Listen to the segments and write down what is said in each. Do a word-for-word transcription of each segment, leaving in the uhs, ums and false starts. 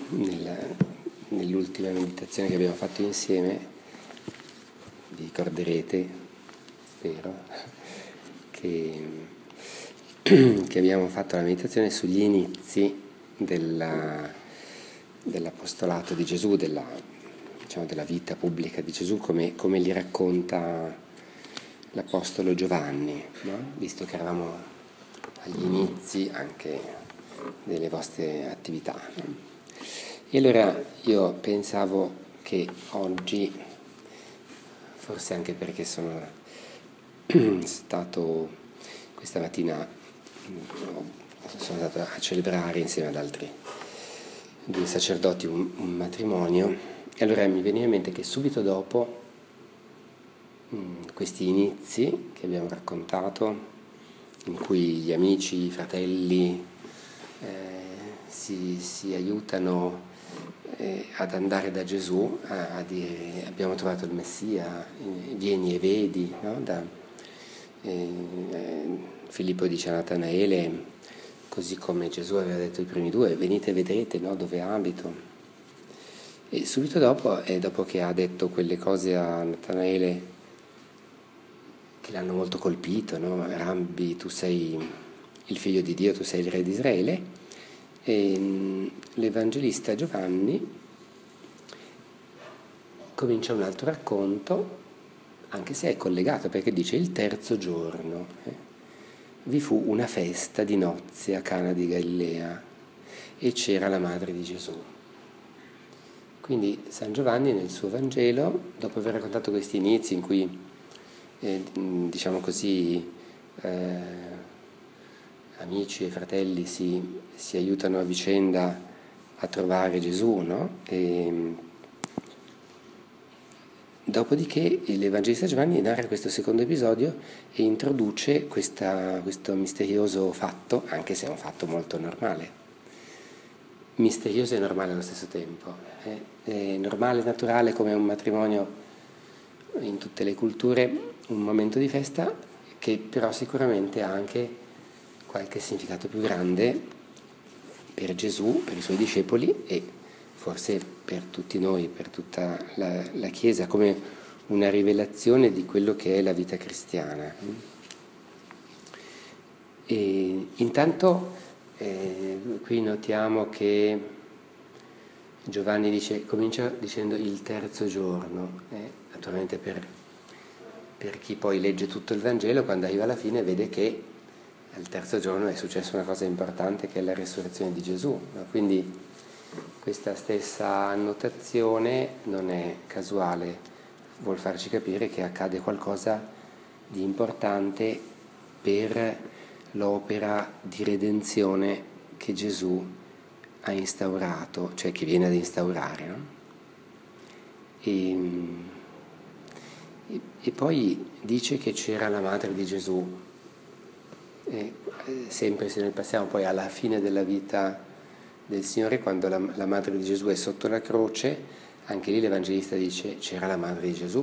nella, nell'ultima meditazione che abbiamo fatto insieme, vi ricorderete, spero, che, che abbiamo fatto la meditazione sugli inizi della, dell'apostolato di Gesù, della, diciamo, della vita pubblica di Gesù, come, come li racconta l'apostolo Giovanni, no? Visto che eravamo agli inizi anche delle vostre attività. E allora io pensavo che oggi, forse anche perché sono stato questa mattina, sono andato a celebrare insieme ad altri due sacerdoti un, un matrimonio, e allora mi veniva in mente che subito dopo mh, questi inizi che abbiamo raccontato, in cui gli amici, i fratelli eh, si, si aiutano eh, ad andare da Gesù, a, a dire abbiamo trovato il Messia, eh, vieni e vedi, no? Da, eh, eh, Filippo dice a Natanaele, così come Gesù aveva detto ai primi due, venite e vedrete, no? Dove abito. E subito dopo, eh, dopo che ha detto quelle cose a Natanaele che l'hanno molto colpito, no? Rabbi, tu sei il figlio di Dio, tu sei il re di Israele, e l'Evangelista Giovanni comincia un altro racconto, anche se è collegato, perché dice il terzo giorno eh, vi fu una festa di nozze a Cana di Galilea e c'era la madre di Gesù. Quindi San Giovanni nel suo Vangelo, dopo aver raccontato questi inizi in cui eh, diciamo così eh, amici e fratelli si, si aiutano a vicenda a trovare Gesù, no? E dopodiché l'Evangelista Giovanni narra questo secondo episodio e introduce questa, questo misterioso fatto, anche se è un fatto molto normale, misterioso e normale allo stesso tempo. È, è normale e naturale come un matrimonio in tutte le culture, un momento di festa che però sicuramente ha anche qualche significato più grande per Gesù, per i suoi discepoli e forse per tutti noi, per tutta la, la Chiesa, come una rivelazione di quello che è la vita cristiana. E intanto eh, qui notiamo che Giovanni dice, comincia dicendo il terzo giorno, eh, naturalmente per, per chi poi legge tutto il Vangelo, quando arriva alla fine vede che al terzo giorno è successa una cosa importante che è la resurrezione di Gesù, no? Quindi questa stessa annotazione non è casuale, vuol farci capire che accade qualcosa di importante per l'opera di redenzione che Gesù ha instaurato, cioè che viene ad instaurare, no? E, e, e poi dice che c'era la madre di Gesù, e, sempre se noi passiamo poi alla fine della vita del Signore, quando la, la madre di Gesù è sotto la croce, anche lì l'Evangelista dice c'era la madre di Gesù.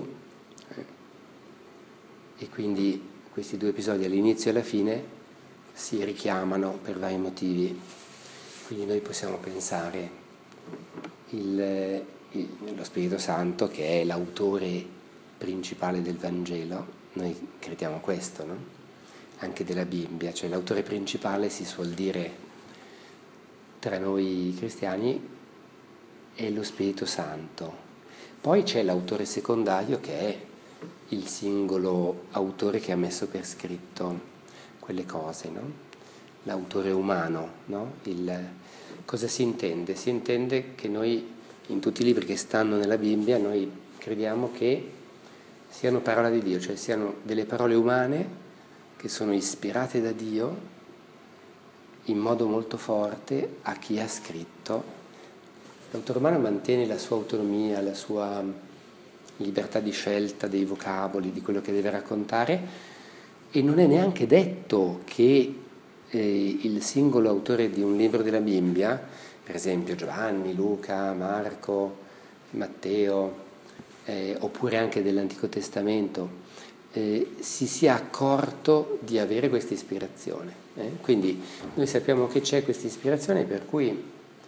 E quindi questi due episodi all'inizio e alla fine si richiamano per vari motivi. Quindi noi possiamo pensare il, il, lo Spirito Santo, che è l'autore principale del Vangelo, noi crediamo questo, no? Anche della Bibbia, cioè l'autore principale si suol dire tra noi cristiani è lo Spirito Santo. Poi c'è l'autore secondario che è il singolo autore che ha messo per scritto quelle cose, no? L'autore umano, no? Il, cosa si intende? Si intende che noi, in tutti i libri che stanno nella Bibbia, noi crediamo che siano parola di Dio, cioè siano delle parole umane che sono ispirate da Dio in modo molto forte a chi ha scritto. L'autore umano mantiene la sua autonomia, la sua libertà di scelta dei vocaboli, di quello che deve raccontare, e non è neanche detto che eh, il singolo autore di un libro della Bibbia, per esempio Giovanni, Luca, Marco, Matteo, eh, oppure anche dell'Antico Testamento, eh, si sia accorto di avere questa ispirazione. Eh? Quindi noi sappiamo che c'è questa ispirazione, per cui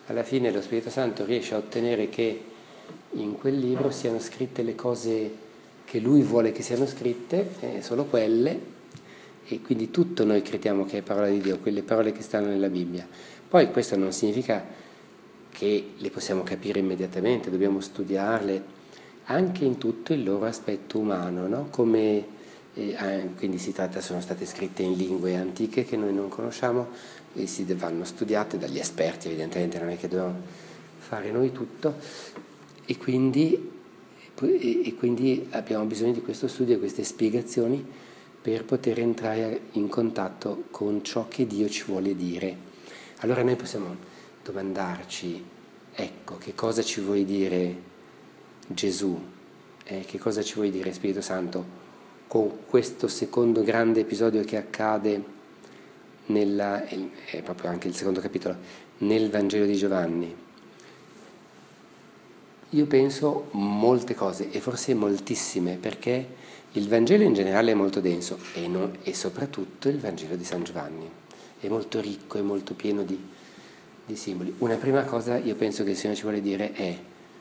alla fine lo Spirito Santo riesce a ottenere che in quel libro siano scritte le cose che lui vuole che siano scritte, eh, solo quelle, e quindi tutto noi crediamo che è parola di Dio, quelle parole che stanno nella Bibbia. Poi questo non significa che le possiamo capire immediatamente, dobbiamo studiarle anche in tutto il loro aspetto umano, no? Come, eh, quindi si tratta, sono state scritte in lingue antiche che noi non conosciamo e si vanno studiate dagli esperti, evidentemente non è che dobbiamo fare noi tutto, e quindi, e, e quindi abbiamo bisogno di questo studio e queste spiegazioni per poter entrare in contatto con ciò che Dio ci vuole dire. Allora noi possiamo domandarci, ecco, che cosa ci vuoi dire Gesù, eh, che cosa ci vuoi dire Spirito Santo con questo secondo grande episodio che accade nella, è proprio anche il secondo capitolo, nel Vangelo di Giovanni. Io penso molte cose, e forse moltissime, perché il Vangelo in generale è molto denso, e, non, e soprattutto il Vangelo di San Giovanni è molto ricco, è molto pieno di, di simboli. Una prima cosa io penso che il Signore ci vuole dire è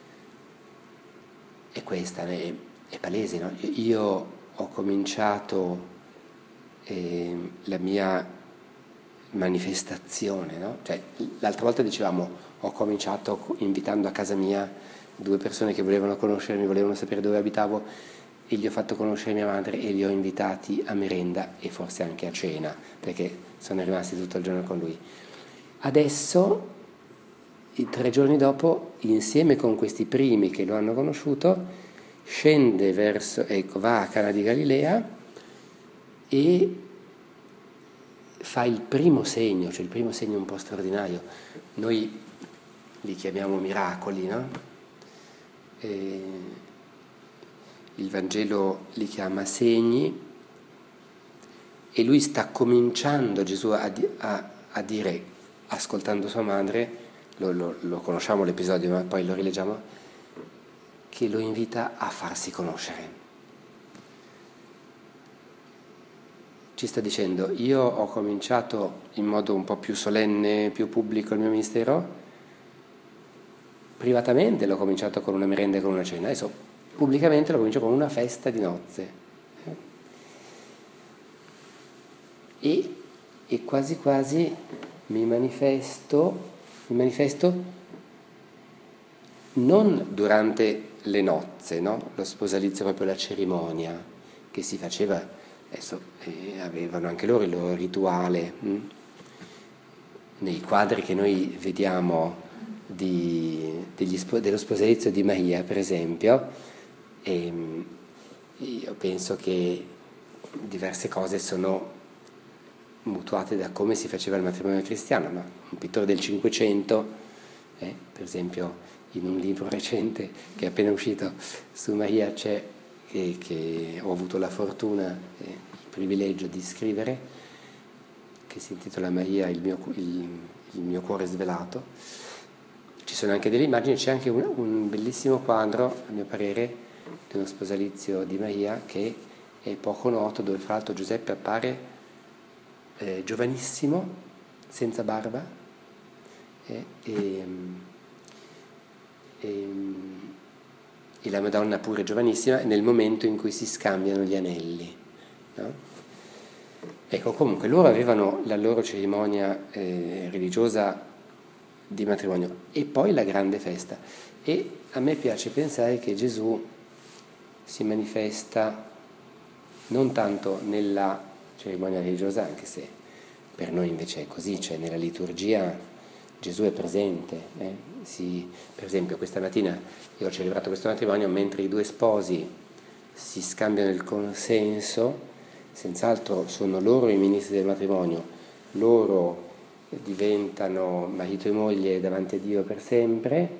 è questa, è, è palese, no? Io ho cominciato eh, la mia manifestazione, no? Cioè, l'altra volta dicevamo, ho cominciato invitando a casa mia due persone che volevano conoscermi, volevano sapere dove abitavo, e gli ho fatto conoscere mia madre e li ho invitati a merenda e forse anche a cena, perché sono rimasti tutto il giorno con lui. Adesso, tre giorni dopo, insieme con questi primi che lo hanno conosciuto, scende verso, ecco, va a Cana di Galilea e fa il primo segno, cioè il primo segno un po' straordinario. Noi li chiamiamo miracoli, no? E il Vangelo li chiama segni, e lui sta cominciando, Gesù, a, a, a dire, ascoltando sua madre, Lo, lo, lo conosciamo l'episodio, ma poi lo rileggiamo, che lo invita a farsi conoscere. Ci sta dicendo, io ho cominciato in modo un po' più solenne, più pubblico il mio ministero, privatamente l'ho cominciato con una merenda e con una cena, adesso pubblicamente lo comincio con una festa di nozze. E, e quasi quasi mi manifesto Mi manifesto non durante le nozze, no? Lo sposalizio, proprio la cerimonia che si faceva, adesso eh, avevano anche loro il loro rituale. Hm? Nei quadri che noi vediamo di, degli spo, dello sposalizio di Maria, per esempio, ehm, io penso che diverse cose sono mutuate da come si faceva il matrimonio cristiano, no? Un pittore del Cinquecento, eh, per esempio in un libro recente che è appena uscito su Maria c'è, che, che ho avuto la fortuna e il privilegio di scrivere, che si intitola Maria, il mio, il, il mio cuore svelato. Ci sono anche delle immagini, c'è anche un, un bellissimo quadro, a mio parere, di uno sposalizio di Maria che è poco noto, dove fra l'altro Giuseppe appare Eh, giovanissimo, senza barba, eh, e, e, e la Madonna pure giovanissima, nel momento in cui si scambiano gli anelli, no? Ecco, comunque loro avevano la loro cerimonia eh, religiosa di matrimonio e poi la grande festa, e a me piace pensare che Gesù si manifesta non tanto nella cerimonia religiosa, anche se per noi invece è così, cioè nella liturgia Gesù è presente. Eh? Si, per esempio questa mattina io ho celebrato questo matrimonio mentre i due sposi si scambiano il consenso, senz'altro sono loro i ministri del matrimonio, loro diventano marito e moglie davanti a Dio per sempre,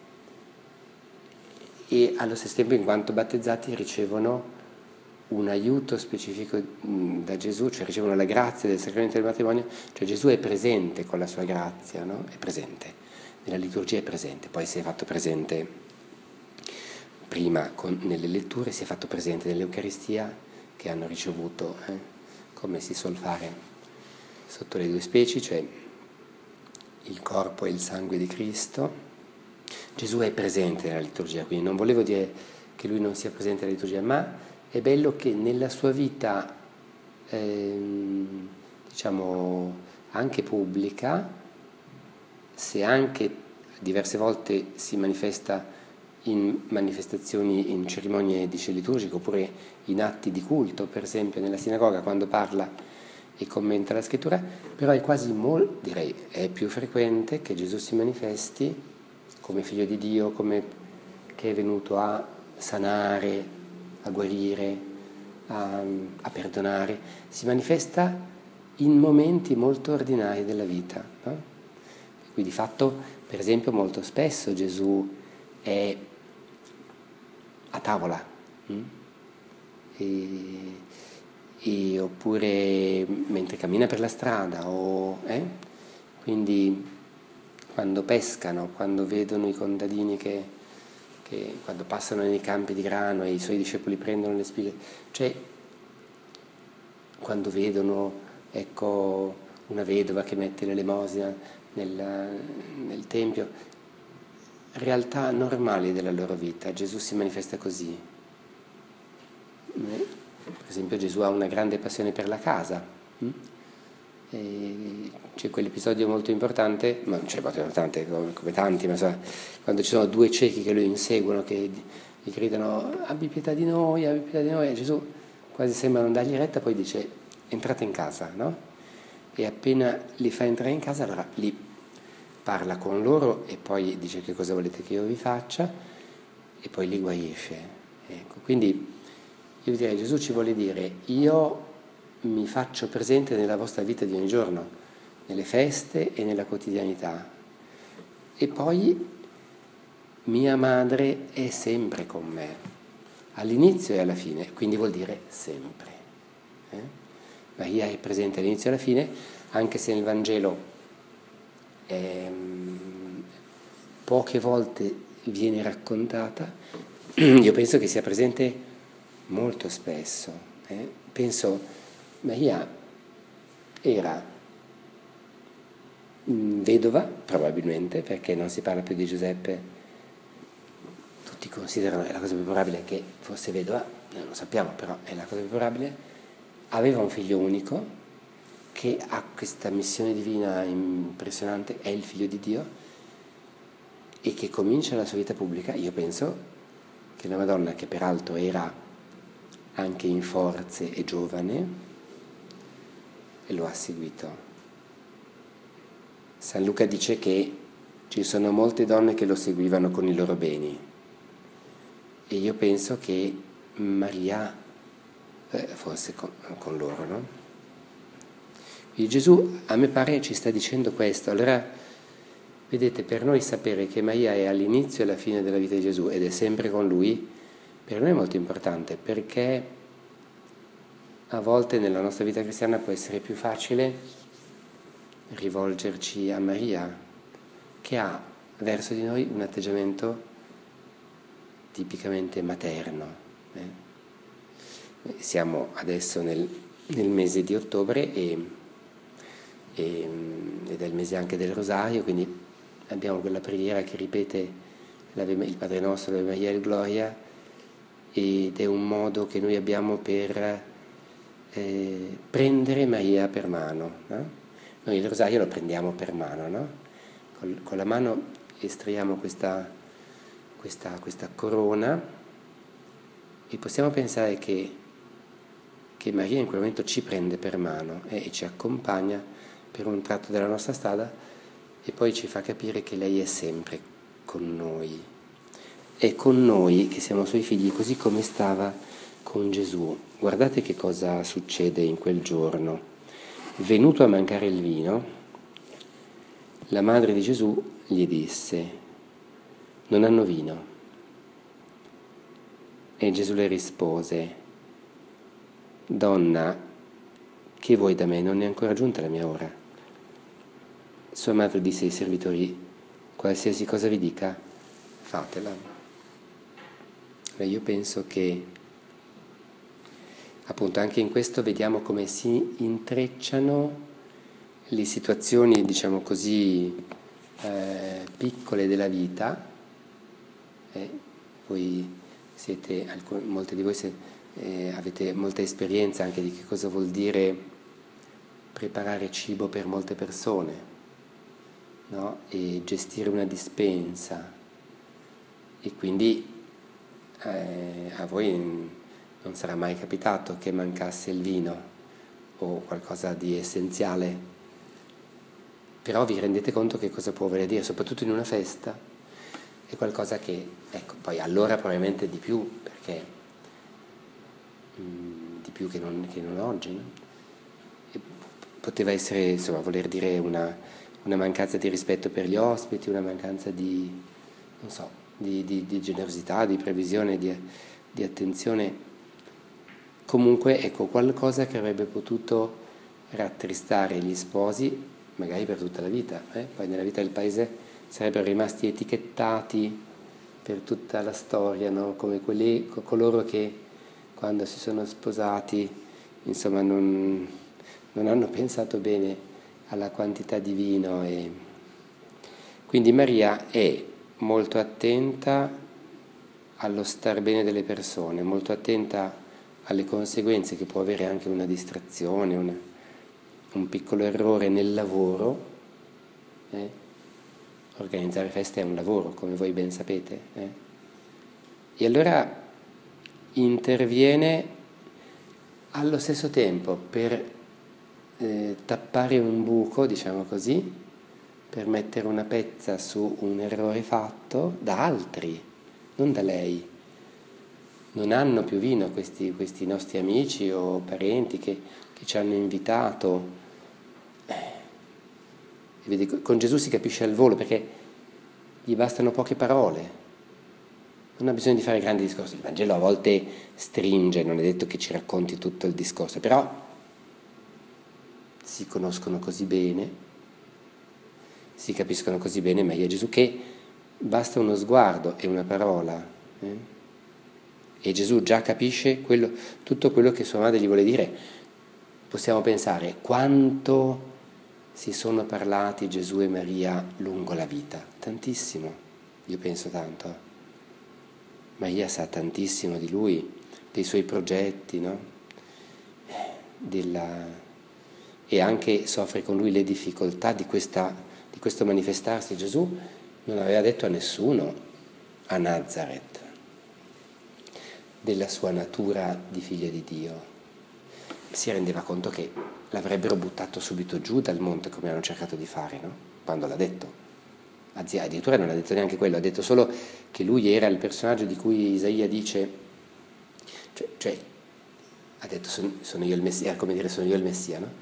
e allo stesso tempo in quanto battezzati ricevono un aiuto specifico da Gesù, cioè ricevono la grazia del sacramento del matrimonio, cioè Gesù è presente con la sua grazia, no? È presente, nella liturgia è presente, poi si è fatto presente prima con, nelle letture, si è fatto presente nell'Eucaristia che hanno ricevuto, eh, come si suol fare sotto le due specie, cioè il corpo e il sangue di Cristo. Gesù è presente nella liturgia, quindi non volevo dire che lui non sia presente nella liturgia, ma è bello che nella sua vita, ehm, diciamo, anche pubblica, se anche diverse volte si manifesta in manifestazioni, in cerimonie dice liturgiche, oppure in atti di culto, per esempio nella sinagoga quando parla e commenta la scrittura, però è quasi molto, direi, è più frequente che Gesù si manifesti come figlio di Dio, come che è venuto a sanare, a guarire, a, a perdonare, si manifesta in momenti molto ordinari della vita, no? Quindi di fatto, per esempio, molto spesso Gesù è a tavola, hm? e, e, oppure mentre cammina per la strada, o, eh? Quindi quando pescano, quando vedono i contadini che, che quando passano nei campi di grano e i suoi discepoli prendono le spighe, cioè quando vedono, ecco, una vedova che mette l'elemosina nel, nel Tempio, realtà normali della loro vita. Gesù si manifesta così. Per esempio Gesù ha una grande passione per la casa. E c'è quell'episodio molto importante, ma non c'è molto importante come, come tanti, ma so, quando ci sono due ciechi che lo inseguono, che gli gridano abbi pietà di noi, abbi pietà di noi, e Gesù quasi sembra non dargli retta, poi dice entrate in casa, no? E appena li fa entrare in casa, allora li parla con loro e poi dice che cosa volete che io vi faccia e poi li guarisce. Ecco, quindi io direi Gesù ci vuole dire io mi faccio presente nella vostra vita di ogni giorno, nelle feste e nella quotidianità, e poi mia madre è sempre con me, all'inizio e alla fine, quindi vuol dire sempre. Eh? Maria è presente all'inizio e alla fine, anche se nel Vangelo ehm, poche volte viene raccontata, io penso che sia presente molto spesso. Eh? Penso Maria era vedova, probabilmente, perché non si parla più di Giuseppe, tutti considerano, è la cosa più probabile che fosse vedova, non lo sappiamo, però è la cosa più probabile. Aveva un figlio unico che ha questa missione divina impressionante, è il figlio di Dio, e che comincia la sua vita pubblica. Io penso che la Madonna, che peraltro era anche in forze e giovane, e lo ha seguito. San Luca dice che ci sono molte donne che lo seguivano con i loro beni, e io penso che Maria forse con, con loro, no? Quindi Gesù, a me pare, ci sta dicendo questo. Allora, vedete, per noi sapere che Maria è all'inizio e alla fine della vita di Gesù ed è sempre con lui, per noi è molto importante, perché a volte nella nostra vita cristiana può essere più facile rivolgerci a Maria, che ha verso di noi un atteggiamento tipicamente materno. Eh? Siamo adesso nel, nel mese di ottobre e, e, ed è il mese anche del Rosario, quindi abbiamo quella preghiera che ripete il Padre Nostro, l'Ave Maria e il Gloria, ed è un modo che noi abbiamo per eh, prendere Maria per mano, no? Noi il Rosario lo prendiamo per mano, no? Con, con la mano estraiamo questa, questa, questa corona e possiamo pensare che che Maria in quel momento ci prende per mano eh, e ci accompagna per un tratto della nostra strada e poi ci fa capire che lei è sempre con noi. È con noi che siamo suoi figli, così come stava con Gesù. Guardate che cosa succede in quel giorno. Venuto a mancare il vino, la madre di Gesù gli disse: non hanno vino. E Gesù le rispose: donna, che vuoi da me? Non è ancora giunta la mia ora. Sua madre disse ai servitori: qualsiasi cosa vi dica, fatela. Ma io penso che appunto anche in questo vediamo come si intrecciano le situazioni, diciamo così, eh, piccole della vita, eh, voi siete, alcun, molti di voi se, eh, avete molta esperienza anche di che cosa vuol dire preparare cibo per molte persone, no? E gestire una dispensa, e quindi eh, a voi non sarà mai capitato che mancasse il vino o qualcosa di essenziale, però vi rendete conto che cosa può voler dire, soprattutto in una festa, è qualcosa che, ecco, poi allora probabilmente di più, perché mh, di più che non, che non oggi, no? E poteva essere, insomma, voler dire una, una mancanza di rispetto per gli ospiti, una mancanza di, non so, di, di, di generosità, di previsione, di, di attenzione. Comunque, ecco, qualcosa che avrebbe potuto rattristare gli sposi, magari per tutta la vita, eh? Poi nella vita del paese sarebbero rimasti etichettati per tutta la storia, no? Come quelli, coloro che quando si sono sposati, insomma, non, non hanno pensato bene alla quantità di vino. E quindi Maria è molto attenta allo star bene delle persone, molto attenta alle conseguenze che può avere anche una distrazione, una, un piccolo errore nel lavoro. Eh? Organizzare feste è un lavoro, come voi ben sapete. Eh? E allora interviene allo stesso tempo per eh, tappare un buco, diciamo così, per mettere una pezza su un errore fatto da altri, non da lei. Non hanno più vino questi, questi nostri amici o parenti che, che ci hanno invitato. Eh, vedi, con Gesù si capisce al volo, perché gli bastano poche parole, non ha bisogno di fare grandi discorsi. Il Vangelo a volte stringe, non è detto che ci racconti tutto il discorso, però si conoscono così bene, si capiscono così bene Maria e Gesù, che basta uno sguardo e una parola, eh? E Gesù già capisce quello, tutto quello che sua madre gli vuole dire. Possiamo pensare quanto si sono parlati Gesù e Maria lungo la vita. Tantissimo, io penso tanto. Maria sa tantissimo di lui, dei suoi progetti, no? Della... E anche soffre con lui le difficoltà di, questa, di questo manifestarsi. Gesù non aveva detto a nessuno a Nazareth della sua natura di figlio di Dio. Si rendeva conto che l'avrebbero buttato subito giù dal monte, come hanno cercato di fare, no? Quando l'ha detto. Addirittura non ha detto neanche quello, ha detto solo che lui era il personaggio di cui Isaia dice, cioè, cioè ha detto sono, sono io il Messia, come dire sono io il Messia, no?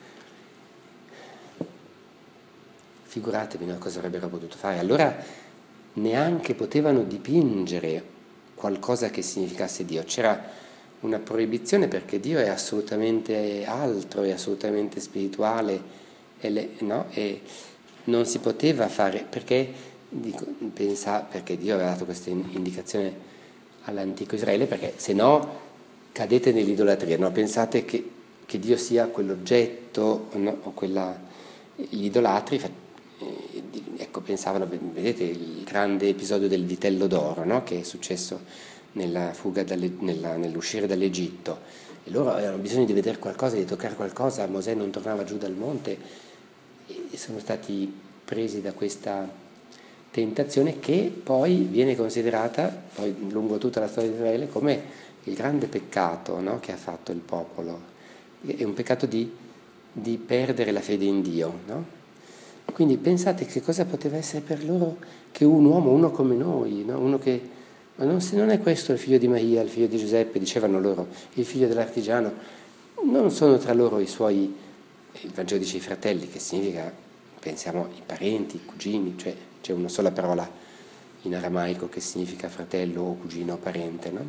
Figuratevi, no, cosa avrebbero potuto fare. Allora neanche potevano dipingere qualcosa che significasse Dio. C'era una proibizione perché Dio è assolutamente altro, è assolutamente spirituale, e, le, no? E non si poteva fare, perché, dico, pensa, perché Dio aveva dato questa indicazione all'antico Israele, perché se no cadete nell'idolatria, no? Pensate che, che Dio sia quell'oggetto, no? O quella, gli idolatri, ecco, pensavano, vedete il grande episodio del vitello d'oro, no? Che è successo nella fuga dalle, nella, nell'uscire dall'Egitto, e loro avevano bisogno di vedere qualcosa, di toccare qualcosa. Mosè non tornava giù dal monte e sono stati presi da questa tentazione che poi viene considerata poi lungo tutta la storia di Israele come il grande peccato, no? Che ha fatto il popolo. È un peccato di, di perdere la fede in Dio, no? Quindi pensate che cosa poteva essere per loro che un uomo, uno come noi, no? Uno che, ma non, se non è questo il figlio di Maria, il figlio di Giuseppe, dicevano loro, il figlio dell'artigiano, non sono tra loro i suoi, il Vangelo dice i fratelli, che significa, pensiamo, i parenti, i cugini, cioè c'è una sola parola in aramaico che significa fratello o cugino o parente, no?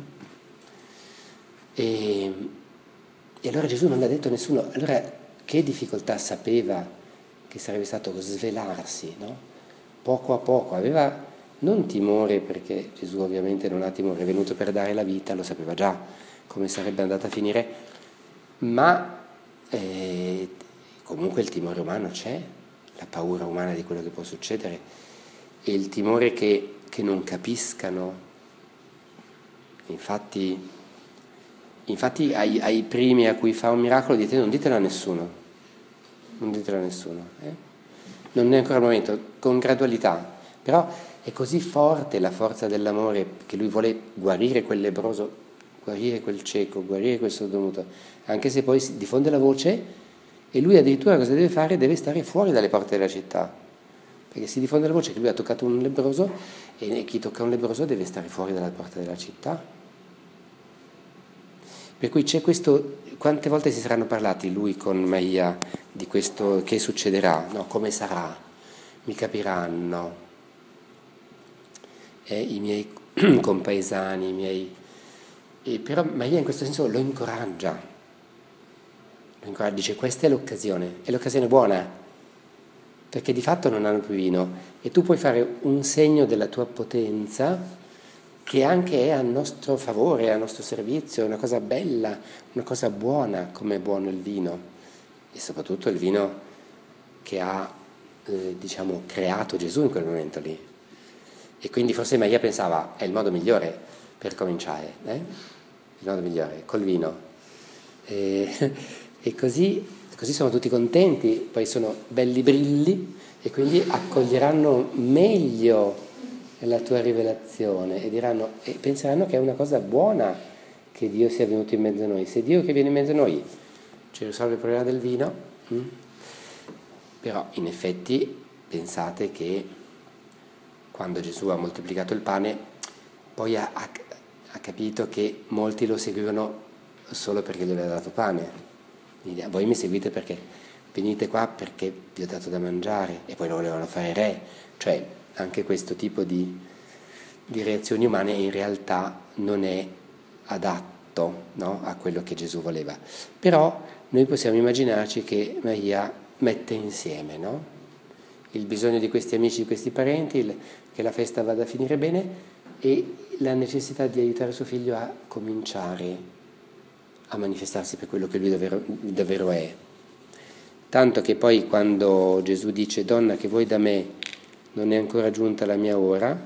E, e allora Gesù non l'ha detto a nessuno. Allora che difficoltà sapeva che sarebbe stato svelarsi, no? Poco a poco, aveva non timore, perché Gesù ovviamente non ha timore, è venuto per dare la vita, lo sapeva già come sarebbe andata a finire, ma eh, comunque il timore umano c'è, la paura umana di quello che può succedere, e il timore che, che non capiscano. Infatti, infatti ai, ai primi a cui fa un miracolo dite non ditelo a nessuno, non ditelo a nessuno, eh? Non è ancora il momento, con gradualità, però è così forte la forza dell'amore che lui vuole guarire quel lebbroso, guarire quel cieco, guarire quel sordomuto, anche se poi si diffonde la voce e lui addirittura cosa deve fare? Deve stare fuori dalle porte della città, perché si diffonde la voce che lui ha toccato un lebbroso e chi tocca un lebbroso deve stare fuori dalla porta della città. Per cui c'è questo, quante volte si saranno parlati lui con Maria di questo che succederà, no? Come sarà, mi capiranno, eh, i miei compaesani, i miei... E però Maria in questo senso lo incoraggia, lo incoraggia, dice questa è l'occasione, è l'occasione buona, perché di fatto non hanno più vino e tu puoi fare un segno della tua potenza che anche è a nostro favore, a nostro servizio, è una cosa bella, una cosa buona come è buono il vino, e soprattutto il vino che ha, eh, diciamo, creato Gesù in quel momento lì. E quindi forse Maria pensava, è il modo migliore per cominciare, eh? Il modo migliore, col vino. E, e così, così sono tutti contenti, poi sono belli brilli e quindi accoglieranno meglio la tua rivelazione e diranno e penseranno che è una cosa buona che Dio sia venuto in mezzo a noi. Se Dio che viene in mezzo a noi ci risolve il problema del vino, hm? Però in effetti pensate che quando Gesù ha moltiplicato il pane poi ha, ha, ha capito che molti lo seguivano solo perché gli aveva dato pane. Quindi, voi mi seguite perché venite qua perché vi ho dato da mangiare, e poi lo volevano fare re, cioè anche questo tipo di, di reazioni umane in realtà non è adatto, no, a quello che Gesù voleva. Però noi possiamo immaginarci che Maria mette insieme, no, il bisogno di questi amici, di questi parenti, il, che la festa vada a finire bene, e la necessità di aiutare suo figlio a cominciare a manifestarsi per quello che lui davvero, davvero è. Tanto che poi quando Gesù dice donna che vuoi da me, non è ancora giunta la mia ora,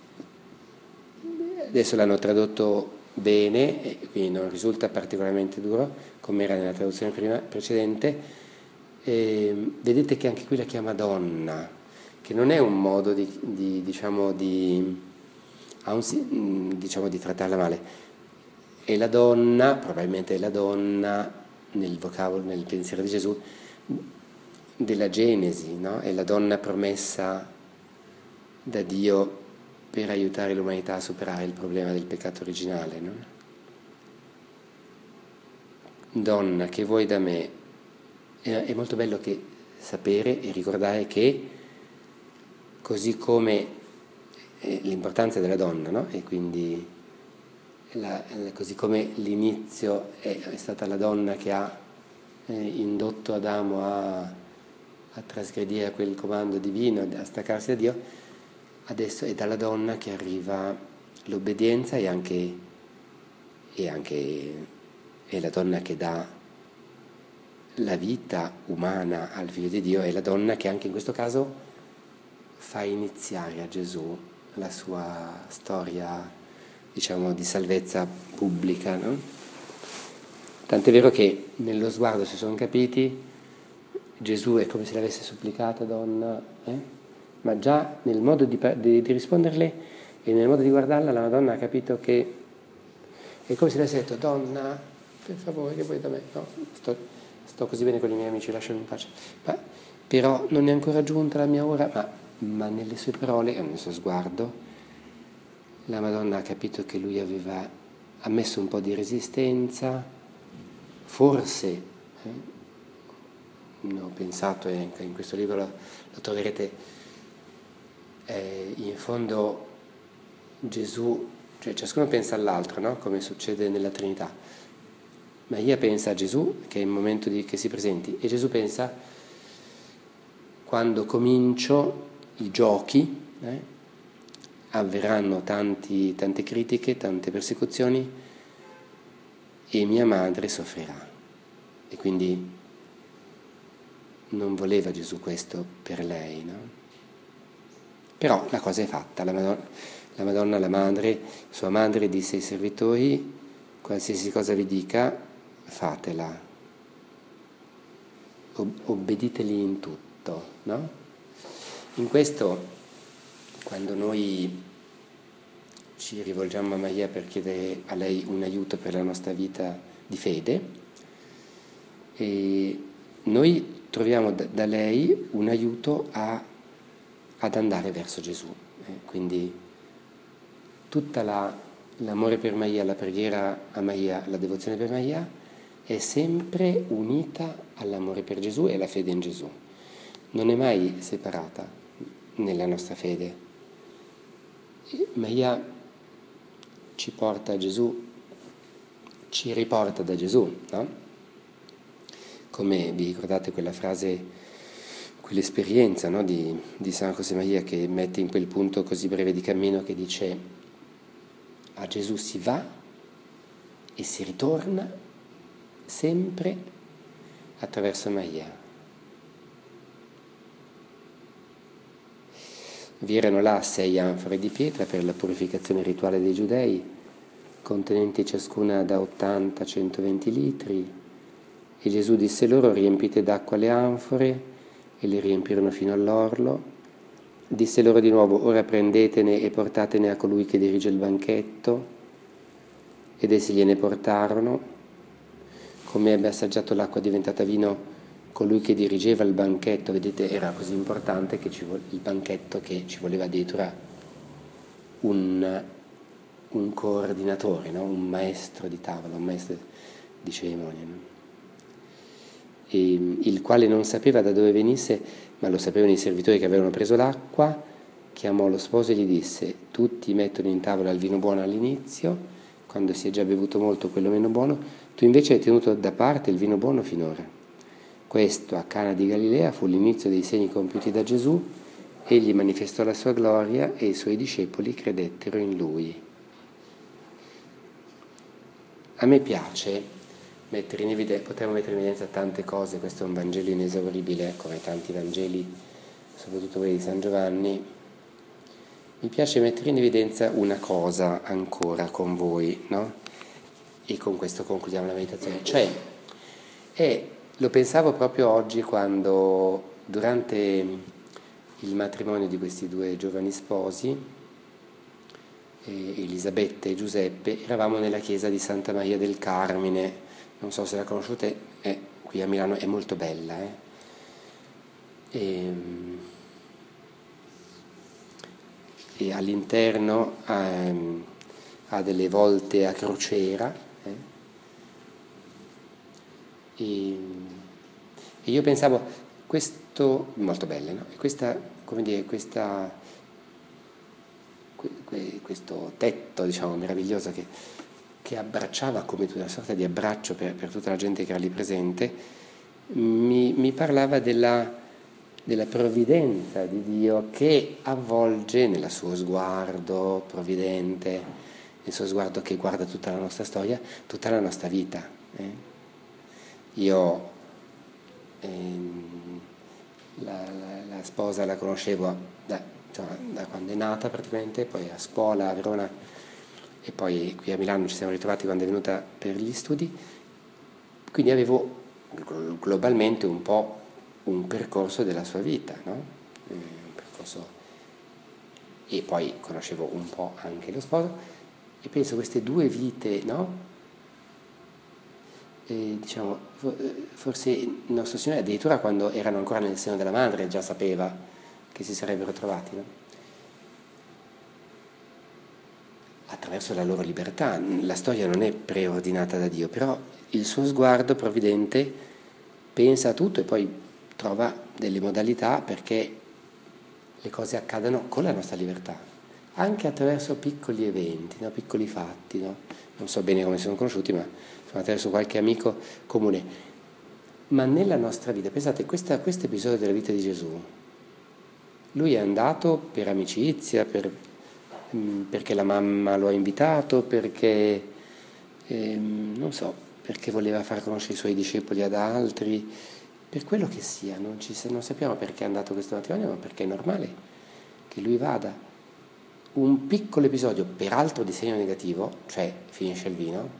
adesso l'hanno tradotto bene e quindi non risulta particolarmente duro come era nella traduzione prima, precedente. E vedete che anche qui la chiama donna, che non è un modo di, di diciamo di, un, diciamo di trattarla male. È la donna, probabilmente è la donna nel vocabolo, nel pensiero di Gesù della Genesi, no? È la donna promessa da Dio per aiutare l'umanità a superare il problema del peccato originale, no? Donna che vuoi da me. È molto bello che sapere e ricordare che così come l'importanza della donna, no? E quindi la, così come l'inizio è, è stata la donna che ha eh, indotto Adamo a, a trasgredire quel comando divino, a staccarsi da Dio, adesso è dalla donna che arriva l'obbedienza e anche, e anche è la donna che dà la vita umana al Figlio di Dio, è la donna che anche in questo caso fa iniziare a Gesù la sua storia, diciamo, di salvezza pubblica, no? Tant'è vero che nello sguardo, se sono capiti, Gesù è come se l'avesse supplicata donna, eh? Ma già nel modo di, di, di risponderle e nel modo di guardarla la Madonna ha capito che è come se le avesse detto donna, per favore, che vuoi da me? No, sto... sto così bene con i miei amici, lasciami in pace. Ma, però non è ancora giunta la mia ora, ma, ma nelle sue parole e nel suo sguardo la Madonna ha capito che lui aveva ammesso un po' di resistenza, forse, eh, ne ho pensato e anche in questo libro lo, lo troverete, eh, in fondo Gesù, cioè ciascuno pensa all'altro, no? Come succede nella Trinità. Maria pensa a Gesù, che è il momento di, che si presenti, e Gesù pensa, quando comincio i giochi, eh, avverranno tanti, tante critiche, tante persecuzioni, e mia madre soffrirà. E quindi non voleva Gesù questo per lei, no? Però la cosa è fatta, la Madonna, la Madonna, la madre, sua madre disse ai servitori: qualsiasi cosa vi dica, fatela, Ob- obbediteli in tutto, no? In questo, quando noi ci rivolgiamo a Maria per chiedere a lei un aiuto per la nostra vita di fede, e noi troviamo da, da lei un aiuto a, ad andare verso Gesù. Eh? Quindi tutta la, l'amore per Maria, la preghiera a Maria, la devozione per Maria è sempre unita all'amore per Gesù e alla fede in Gesù. Non è mai separata nella nostra fede. E Maria ci porta a Gesù, ci riporta da Gesù, no? Come vi ricordate quella frase, quell'esperienza, no, di, di San Josemaria, che mette in quel punto così breve di cammino che dice: a Gesù si va e si ritorna sempre attraverso Maria. Vi erano là sei anfore di pietra per la purificazione rituale dei giudei, contenenti ciascuna da ottanta a centoventi litri, e Gesù disse loro: riempite d'acqua le anfore, e le riempirono fino all'orlo. Disse loro di nuovo: ora prendetene e portatene a colui che dirige il banchetto. Ed essi gliene portarono. Come ebbe assaggiato l'acqua diventata vino, colui che dirigeva il banchetto, vedete, era così importante che ci vo- il banchetto che ci voleva addirittura un, un coordinatore, no? Un maestro di tavola, un maestro di cerimonia, no? E, il quale non sapeva da dove venisse, ma lo sapevano i servitori che avevano preso l'acqua. Chiamò lo sposo e gli disse: tutti mettono in tavola il vino buono all'inizio, quando si è già bevuto molto quello meno buono, tu invece hai tenuto da parte il vino buono finora. Questo a Cana di Galilea fu l'inizio dei segni compiuti da Gesù. Egli manifestò la sua gloria e i suoi discepoli credettero in lui. A me piace mettere in evidenza, potremmo mettere in evidenza tante cose, questo è un Vangelo inesauribile, come tanti Vangeli, soprattutto quelli di San Giovanni. Mi piace mettere in evidenza una cosa ancora con voi, no? E con questo concludiamo la meditazione. Cioè, è, lo pensavo proprio oggi quando, durante il matrimonio di questi due giovani sposi, eh, Elisabetta e Giuseppe, eravamo nella chiesa di Santa Maria del Carmine. Non so se la conosciute, è, qui a Milano è molto bella. Eh? E, e all'interno ehm, ha delle volte a crociera, eh? e, e io pensavo, questo, molto belle, no? E questa, come dire, questa, que, que, questo tetto, diciamo, meraviglioso che, che abbracciava come una sorta di abbraccio per, per tutta la gente che era lì presente, mi, mi parlava della della provvidenza di Dio che avvolge nel suo sguardo provvidente, nel suo sguardo che guarda tutta la nostra storia, tutta la nostra vita. Eh? Io ehm, la, la, la sposa la conoscevo da, cioè, da quando è nata praticamente, poi a scuola a Verona e poi qui a Milano ci siamo ritrovati quando è venuta per gli studi, quindi avevo globalmente un po' un percorso della sua vita, no? Un percorso, e poi conoscevo un po' anche lo sposo e penso queste due vite, no? E, diciamo, forse il nostro Signore addirittura quando erano ancora nel seno della madre già sapeva che si sarebbero trovati, no? Attraverso la loro libertà. La storia non è preordinata da Dio, però il suo sguardo provvidente pensa a tutto e poi trova delle modalità perché le cose accadano con la nostra libertà, anche attraverso piccoli eventi, no? Piccoli fatti, no? Non so bene come si sono conosciuti, ma sono attraverso qualche amico comune. Ma nella nostra vita, pensate, questo episodio della vita di Gesù, lui è andato per amicizia, per, mh, perché la mamma lo ha invitato, perché, ehm, non so, perché voleva far conoscere i suoi discepoli ad altri, per quello che sia, non, ci, non sappiamo perché è andato questo matrimonio, ma perché è normale che lui vada. Un piccolo episodio, peraltro di segno negativo, cioè finisce il vino,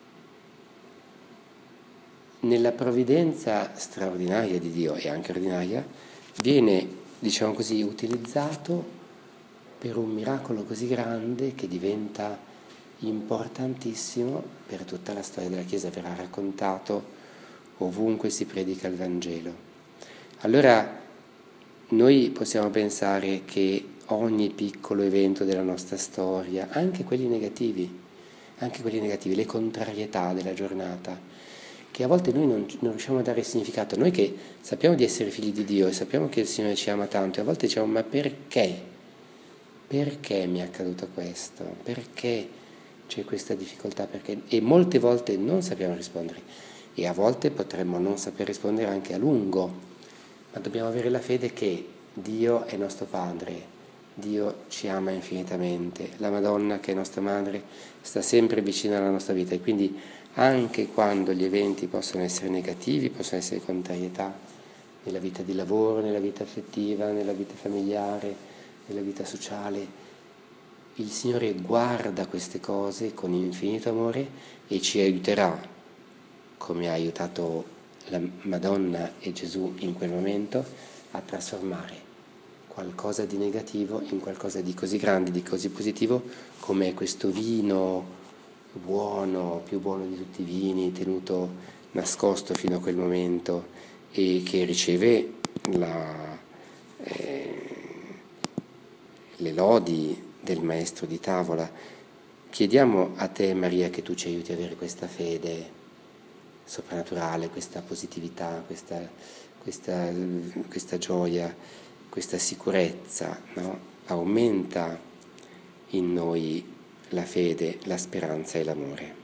nella provvidenza straordinaria di Dio e anche ordinaria, viene, diciamo così, utilizzato per un miracolo così grande che diventa importantissimo per tutta la storia della Chiesa, verrà raccontato ovunque si predica il Vangelo. Allora noi possiamo pensare che ogni piccolo evento della nostra storia, anche quelli negativi, anche quelli negativi, le contrarietà della giornata, che a volte noi non, non riusciamo a dare significato, noi che sappiamo di essere figli di Dio e sappiamo che il Signore ci ama tanto, e a volte diciamo: ma perché? Perché mi è accaduto questo? Perché c'è questa difficoltà? Perché? E molte volte non sappiamo rispondere, e a volte potremmo non saper rispondere anche a lungo, ma dobbiamo avere la fede che Dio è nostro Padre, Dio ci ama infinitamente, la Madonna, che è nostra Madre, sta sempre vicina alla nostra vita, e quindi anche quando gli eventi possono essere negativi, possono essere contrarietà nella vita di lavoro, nella vita affettiva, nella vita familiare, nella vita sociale, il Signore guarda queste cose con infinito amore e ci aiuterà, come ha aiutato la Madonna e Gesù in quel momento, a trasformare qualcosa di negativo in qualcosa di così grande, di così positivo, come è questo vino buono, più buono di tutti i vini, tenuto nascosto fino a quel momento, e che riceve la, eh, le lodi del maestro di tavola. Chiediamo a te, Maria, che tu ci aiuti ad avere questa fede soprannaturale, questa positività, questa, questa, questa gioia, questa sicurezza, no? Aumenta in noi la fede, la speranza e l'amore.